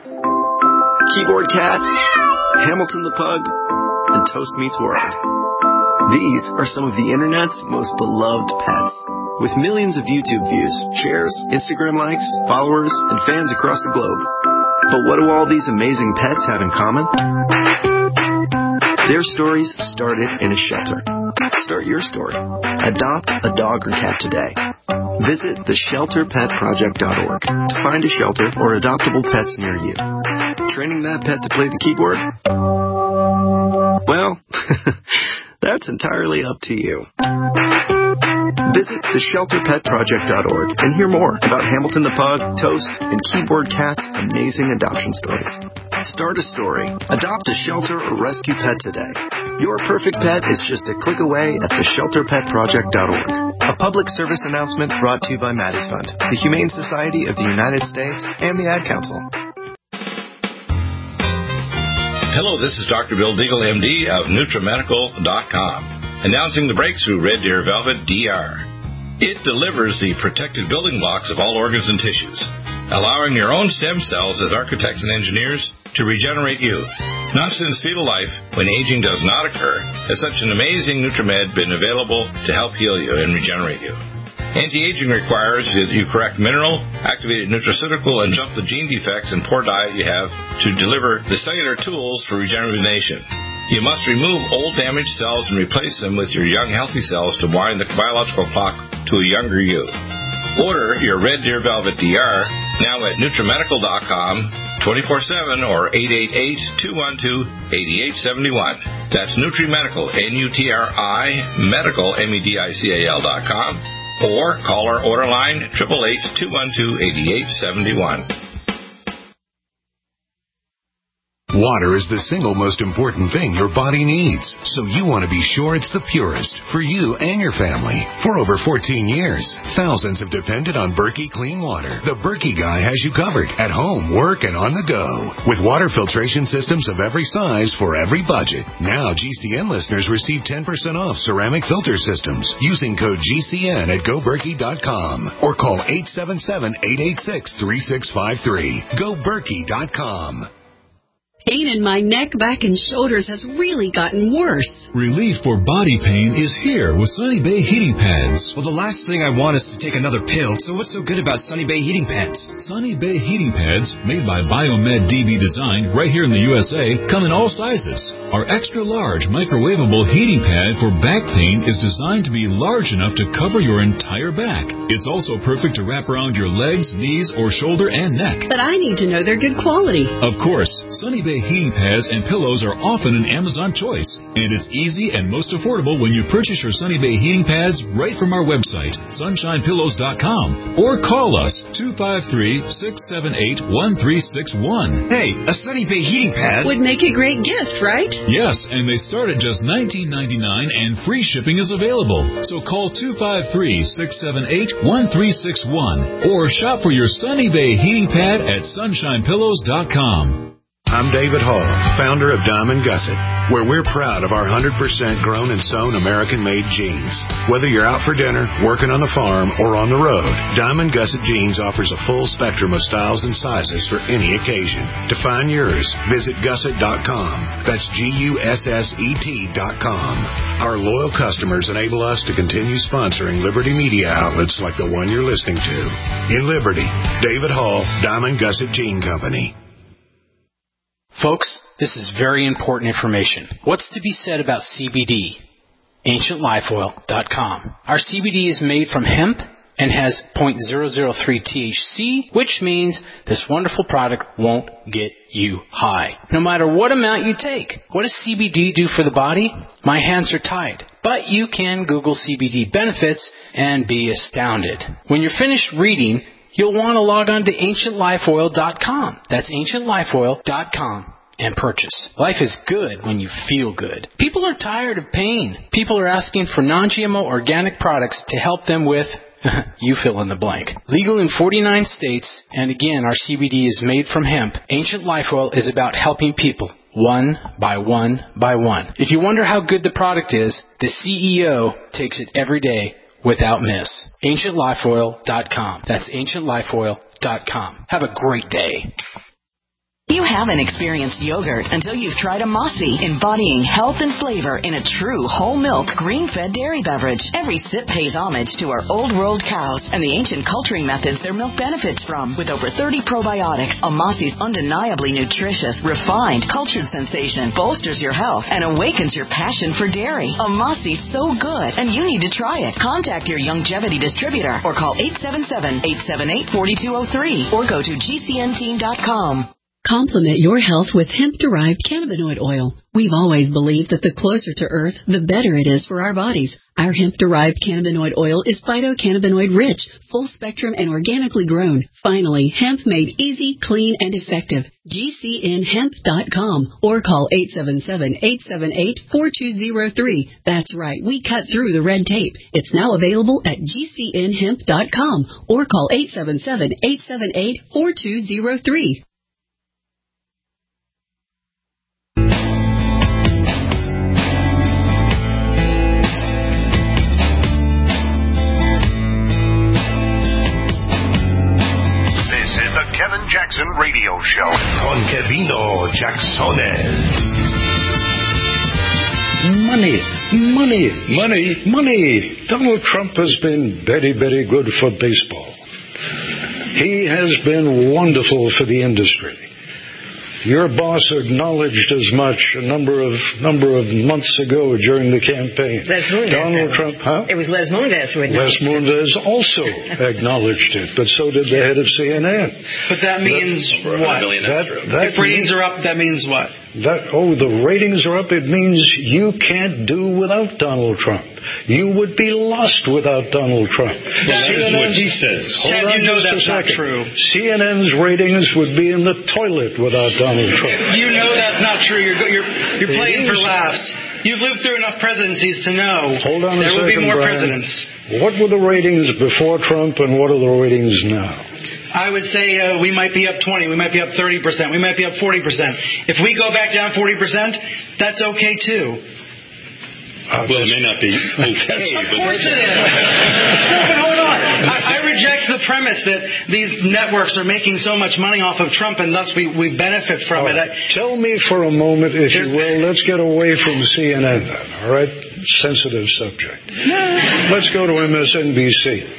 Keyboard Cat, Hamilton the Pug, and Toast Meets World. These are some of the internet's most beloved pets. With millions of YouTube views, shares, Instagram likes, followers, and fans across the globe. But what do all these amazing pets have in common? Their stories started in a shelter. Start your story. Adopt a dog or cat today. Visit the shelter pet project dot org to find a shelter or adoptable pets near you. Training that pet to play the keyboard? Well, that's entirely up to you. Visit the shelter pet project dot org and hear more about Hamilton the Pug, Toast, and Keyboard Cat's amazing adoption stories. Start a story. Adopt a shelter or rescue pet today. Your perfect pet is just a click away at the shelter pet project dot org. A public service announcement brought to you by Maddie's Fund, the Humane Society of the United States, and the Ad Council. Hello, this is Doctor Bill Deagle, M D of Nutramedical dot com, announcing the breakthrough Red Deer Velvet D R. It delivers the protected building blocks of all organs and tissues, allowing your own stem cells as architects and engineers to regenerate youth. Not since fetal life, when aging does not occur, has such an amazing NutriMed been available to help heal you and regenerate you. Anti-aging requires that you correct mineral, activated nutraceutical, and jump the gene defects and poor diet you have to deliver the cellular tools for regeneration. You must remove old damaged cells and replace them with your young healthy cells to wind the biological clock to a younger you. Order your Red Deer Velvet D R now at Nutramedical dot com, twenty-four seven or eight eight eight, two one two, eight eight seven one. That's Nutrimedical, N U T R I, medical, M E D I C A L dot com. Or call our order line, eight eight eight, two one two, eight eight seven one. Water is the single most important thing your body needs, so you want to be sure it's the purest for you and your family. For over fourteen years, thousands have depended on Berkey Clean Water. The Berkey guy has you covered at home, work, and on the go. With water filtration systems of every size for every budget. Now G C N listeners receive ten percent off ceramic filter systems using code G C N at go berkey dot com or call eight seven seven, eight eight six, three six five three. go berkey dot com. Pain in my neck, back, and shoulders has really gotten worse. Relief for body pain is here with Sunny Bay Heating Pads. Well, the last thing I want is to take another pill, so what's so good about Sunny Bay Heating Pads? Sunny Bay Heating Pads, made by Biomed D B Design right here in the U S A, come in all sizes. Our extra-large microwavable heating pad for back pain is designed to be large enough to cover your entire back. It's also perfect to wrap around your legs, knees, or shoulder and neck. But I need to know they're good quality. Of course, Sunny Bay heating pads and pillows are often an Amazon choice, and it's easy and most affordable when you purchase your Sunny Bay heating pads right from our website, sunshine pillows dot com, or call us two five three, six seven eight, one three six one. Hey, a Sunny Bay heating pad would make a great gift, right? Yes, and they start at just nineteen ninety-nine, and free shipping is available. So call two five three, six seven eight, one three six one or shop for your Sunny Bay heating pad at sunshine pillows dot com. I'm David Hall, founder of Diamond Gusset, where we're proud of our one hundred percent grown and sewn American-made jeans. Whether you're out for dinner, working on the farm, or on the road, Diamond Gusset Jeans offers a full spectrum of styles and sizes for any occasion. To find yours, visit gusset dot com. That's G U S S E T dot com. Our loyal customers enable us to continue sponsoring Liberty media outlets like the one you're listening to. In Liberty, David Hall, Diamond Gusset Jean Company. Folks, this is very important information. What's to be said about C B D? ancient life oil dot com. Our C B D is made from hemp and has zero point zero zero three T H C, which means this wonderful product won't get you high, no matter what amount you take. What does C B D do for the body? My hands are tied. But you can Google C B D benefits and be astounded. When you're finished reading, you'll want to log on to ancient life oil dot com. That's ancient life oil dot com and purchase. Life is good when you feel good. People are tired of pain. People are asking for non G M O organic products to help them with, you fill in the blank. Legal in forty-nine states, and again, our C B D is made from hemp. Ancient Life Oil is about helping people, one by one by one. If you wonder how good the product is, the C E O takes it every day without miss. ancient life oil dot com. That's ancient life oil dot com. Have a great day. You haven't experienced yogurt until you've tried a Mossy, embodying health and flavor in a true whole milk, green-fed dairy beverage. Every sip pays homage to our old world cows and the ancient culturing methods their milk benefits from. With over thirty probiotics, a Mossy's undeniably nutritious, refined, cultured sensation bolsters your health and awakens your passion for dairy. A Mossy's so good, and you need to try it. Contact your Longevity distributor or call eight seven seven, eight seven eight, four two zero three or go to G C N team dot com. Complement your health with hemp-derived cannabinoid oil. We've always believed that the closer to Earth, the better it is for our bodies. Our hemp-derived cannabinoid oil is phytocannabinoid-rich, full-spectrum, and organically grown. Finally, hemp made easy, clean, and effective. G C N hemp dot com or call eight seven seven, eight seven eight, four two zero three. That's right, we cut through the red tape. It's now available at G C N hemp dot com or call eight seven seven, eight seven eight, four two zero three. Kevin Jackson Radio Show con Kevino Jacksones. Money, money, money, money. Donald Trump has been very, very good for baseball. He has been wonderful for the industry. Your boss acknowledged as much a number of number of months ago during the campaign. Les Moonves. Donald Trump, huh? It was Les Moonves who acknowledged Les Moonves also acknowledged it, but so did the head of C N N. But that means that, what? That, that if ratings are up, that means what? that, oh, the ratings are up, it means you can't do without Donald Trump. You would be lost without Donald Trump. Well, that is what he says. Hold on you know just that's a not second. true. C N N's ratings would be in the toilet without Donald Trump. You know that's not true. You're, you're, you're playing for is. laughs. You've lived through enough presidencies to know Hold on a there will be second, more Brian. presidents. What were the ratings before Trump and what are the ratings now? I would say uh, we might be up twenty, we might be up thirty percent, we might be up forty percent. If we go back down forty percent, that's okay too. Uh, well, it may not be okay. Of course it is. No, but hold on. I, I reject the premise that these networks are making so much money off of Trump and thus we, we benefit from oh, it. I, tell me for a moment, if you will, let's get away from C N N then, all right? Sensitive subject. Let's go to M S N B C.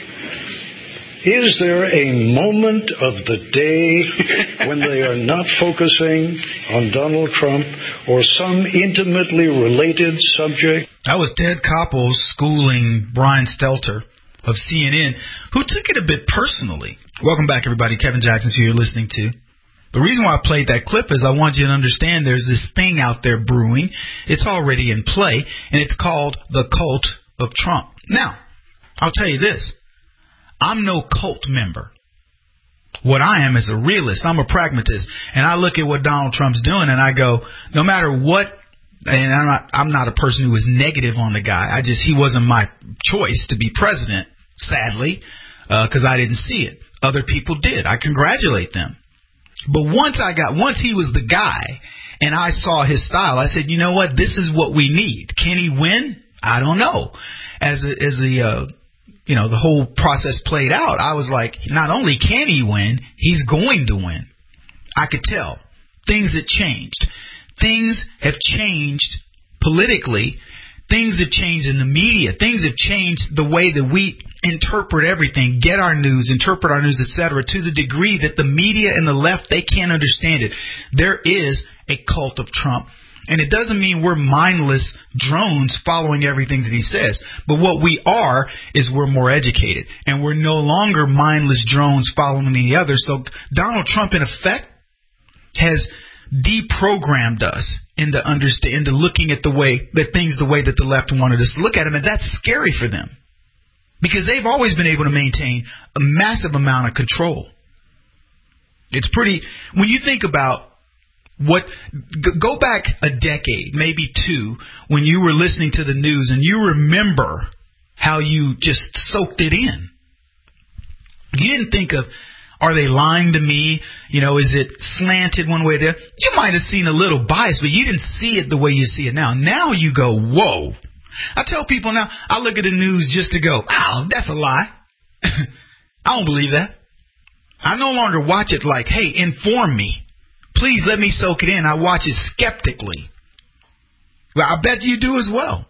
Is there a moment of the day when they are not focusing on Donald Trump or some intimately related subject? That was Ted Koppel schooling Brian Stelter of C N N, who took it a bit personally. Welcome back, everybody. Kevin Jackson's who you're listening to. The reason why I played that clip is I want you to understand there's this thing out there brewing. It's already in play, and it's called the cult of Trump. Now, I'll tell you this. I'm no cult member. What I am is a realist. I'm a pragmatist. And I look at what Donald Trump's doing and I go, no matter what, and I'm not, I'm not a person who is negative on the guy. I just, he wasn't my choice to be president, sadly, because uh, I didn't see it. Other people did. I congratulate them. But once I got, once he was the guy and I saw his style, I said, you know what? This is what we need. Can he win? I don't know. As a, as a, uh, you know, the whole process played out, I was like, not only can he win, he's going to win. I could tell. Things had changed. Things have changed politically. Things have changed in the media. Things have changed the way that we interpret everything, get our news, interpret our news, et cetera, to the degree that the media and the left, they can't understand it. There is a cult of Trump. And it doesn't mean we're mindless drones following everything that he says. But what we are is we're more educated. And we're no longer mindless drones following the others. So Donald Trump, in effect, has deprogrammed us into understand, into looking at the way that things the way that the left wanted us to look at them. And that's scary for them. Because they've always been able to maintain a massive amount of control. It's pretty, when you think about what, go back a decade, maybe two, when you were listening to the news and you remember how you just soaked it in. You didn't think of, are they lying to me? You know, is it slanted one way or the other? You might have seen a little bias, but you didn't see it the way you see it now. Now you go, whoa. I tell people now, I look at the news just to go, oh, that's a lie. I don't believe that. I no longer watch it like, hey, inform me. Please let me soak it in. I watch it skeptically. Well, I bet you do as well.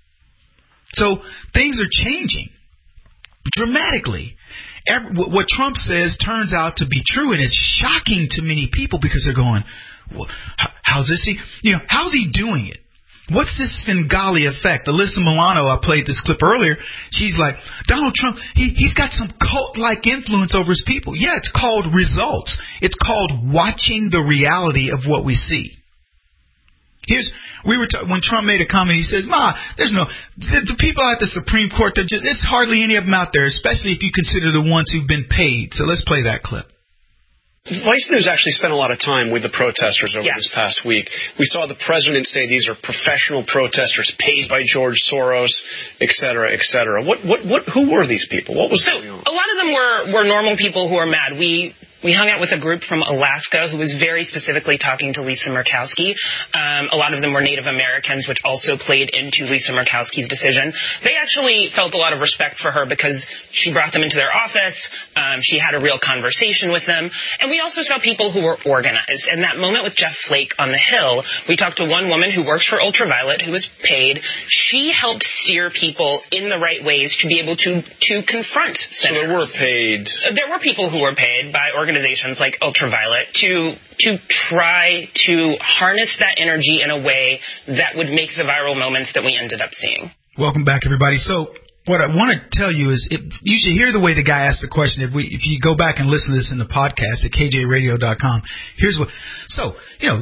So things are changing dramatically. Every, what Trump says turns out to be true, and it's shocking to many people because they're going, well, how, how's this? He, you know, how's he doing it? What's this Svengali effect? Alyssa Milano, I played this clip earlier. She's like, Donald Trump, he, he's got some cult-like influence over his people. Yeah, it's called results. It's called watching the reality of what we see. Here's, we were t- when Trump made a comment, he says, Ma, there's no, the, the people at the Supreme Court, just, there's hardly any of them out there, especially if you consider the ones who've been paid. So let's play that clip. Vice News actually spent a lot of time with the protesters over yes. this past week. We saw the president say these are professional protesters paid by George Soros, et cetera, et cetera. What, what, what, who were these people? What was so, going on? A lot of them were, were normal people who are mad. We we hung out with a group from Alaska who was very specifically talking to Lisa Murkowski. Um, a lot of them were Native Americans, which also played into Lisa Murkowski's decision. They actually felt a lot of respect for her because she brought them into their office. Um, she had a real conversation with them. And we also saw people who were organized. And that moment with Jeff Flake on the Hill, we talked to one woman who works for Ultraviolet, who was paid. She helped steer people in the right ways to be able to, to confront senators. So there were paid. There were people who were paid by organizations like Ultraviolet to to try to harness that energy in a way that would make the viral moments that we ended up seeing. Welcome back, everybody. So what I want to tell you is it, you should hear the way the guy asked the question. If we, if you go back and listen to this in the podcast at K J radio dot com, here's what. So, you know, the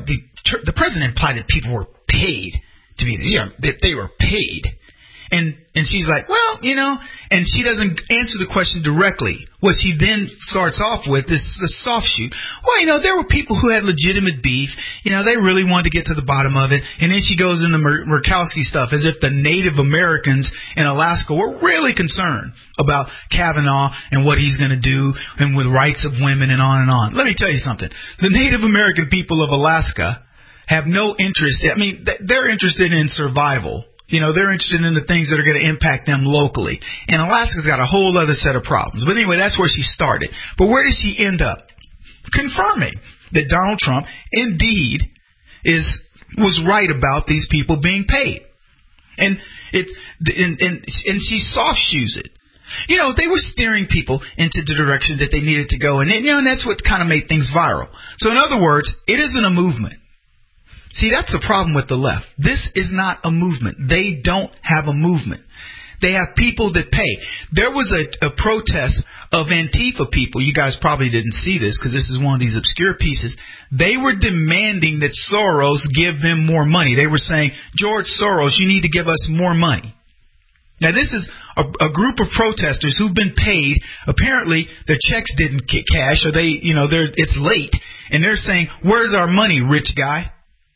the president implied that people were paid to be there. Yeah, that they were paid. And and she's like, well, you know, and she doesn't answer the question directly. What she then starts off with is the soft shoot. Well, you know, there were people who had legitimate beef. You know, they really wanted to get to the bottom of it. And then she goes into Mur- Murkowski stuff as if the Native Americans in Alaska were really concerned about Kavanaugh and what he's going to do and with rights of women and on and on. Let me tell you something. The Native American people of Alaska have no interest. I mean, they're interested in survival. You know, they're interested in the things that are going to impact them locally. And Alaska's got a whole other set of problems. But anyway, that's where she started. But where does she end up? Confirming that Donald Trump indeed is was right about these people being paid. And it and, and, and she soft shoes it. You know, they were steering people into the direction that they needed to go. And, you know, and that's what kind of made things viral. So in other words, it isn't a movement. See, that's the problem with the left. This is not a movement. They don't have a movement. They have people that pay. There was a, a protest of Antifa people. You guys probably didn't see this because this is one of these obscure pieces. They were demanding that Soros give them more money. They were saying, George Soros, you need to give us more money. Now, this is a, a group of protesters who've been paid. Apparently, their checks didn't get cash, or they, you know, they're it's late, and they're saying, "Where's our money, rich guy?"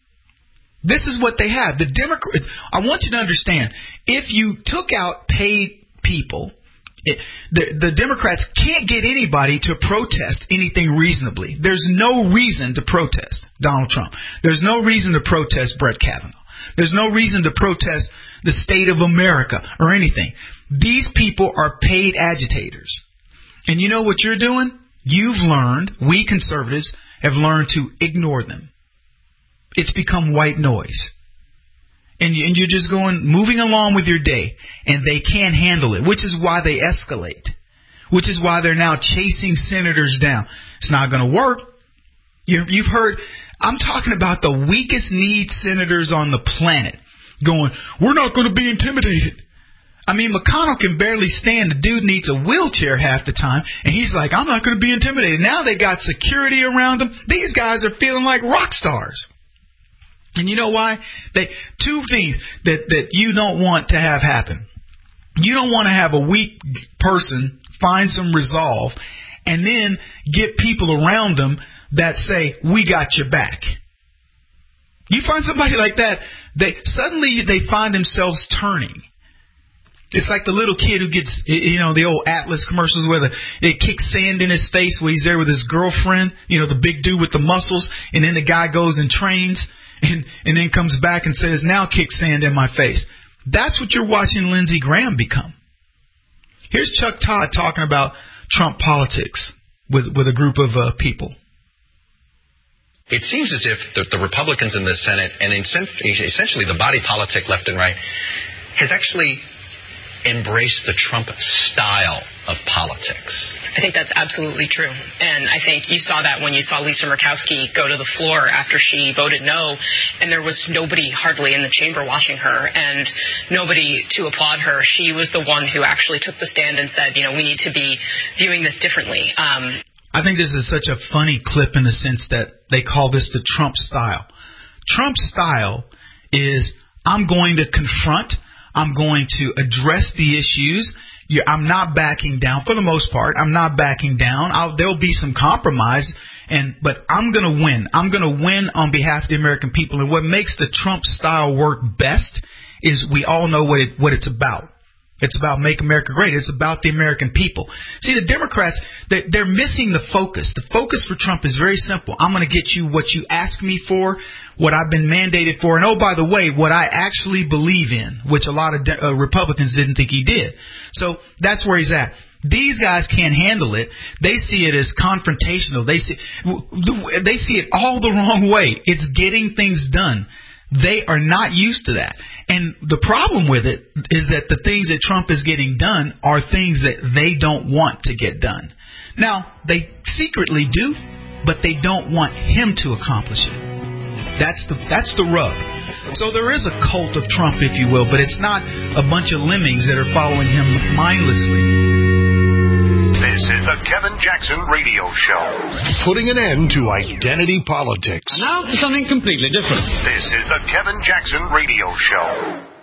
This is what they have. The Democrat. I want you to understand. If you took out paid people, it, the the Democrats can't get anybody to protest anything reasonably. There's no reason to protest Donald Trump. There's no reason to protest Brett Kavanaugh. There's no reason to protest the state of America or anything. These people are paid agitators. And you know what you're doing? You've learned, we conservatives have learned to ignore them. It's become white noise. And, you, and you're just going, moving along with your day, and they can't handle it, which is why they escalate, which is why they're now chasing senators down. It's not going to work. You, you've heard, I'm talking about the weakest need senators on the planet going, we're not going to be intimidated. I mean, McConnell can barely stand. The dude needs a wheelchair half the time, and he's like, I'm not going to be intimidated. Now they got security around them. These guys are feeling like rock stars. And you know why? They two things that, that you don't want to have happen. You don't want to have a weak person find some resolve and then get people around them that say, we got your back. You find somebody like that, they suddenly they find themselves turning. It's like the little kid who gets, you know, the old Atlas commercials where the, they kick sand in his face when he's there with his girlfriend, you know, the big dude with the muscles, and then the guy goes and trains. And, and then comes back and says, now kick sand in my face. That's what you're watching Lindsey Graham become. Here's Chuck Todd talking about Trump politics with, with a group of uh, people. It seems as if the, the Republicans in the Senate and in, essentially the body politic left and right has actually embraced the Trump style of politics. I think that's absolutely true. And I think you saw that when you saw Lisa Murkowski go to the floor after she voted no, and there was nobody hardly in the chamber watching her and nobody to applaud her. She was the one who actually took the stand and said, you know, we need to be viewing this differently. Um, I think this is such a funny clip in the sense that they call this the Trump style. Trump style is, I'm going to confront, I'm going to address the issues. Yeah, I'm not backing down for the most part. I'm not backing down. I'll, there'll be some compromise, and but I'm going to win. I'm going to win on behalf of the American people. And what makes the Trump style work best is we all know what it what it's about. It's about Make America Great. It's about the American people. See, the Democrats, they, they're missing the focus. The focus for Trump is very simple. I'm going to get you what you asked me for, what I've been mandated for, and oh, by the way, what I actually believe in, which a lot of de- uh, Republicans didn't think he did. So that's where he's at. These guys can't handle it. They see it as confrontational. They see, they see it all the wrong way. It's getting things done. They are not used to that. And the problem with it is that the things that Trump is getting done are things that they don't want to get done. Now, they secretly do, but they don't want him to accomplish it. That's the that's the rub. So there is a cult of Trump, if you will, but it's not a bunch of lemmings that are following him mindlessly. This is the Kevin Jackson Radio Show. Putting an end to identity politics. And now for something completely different. This is the Kevin Jackson Radio Show.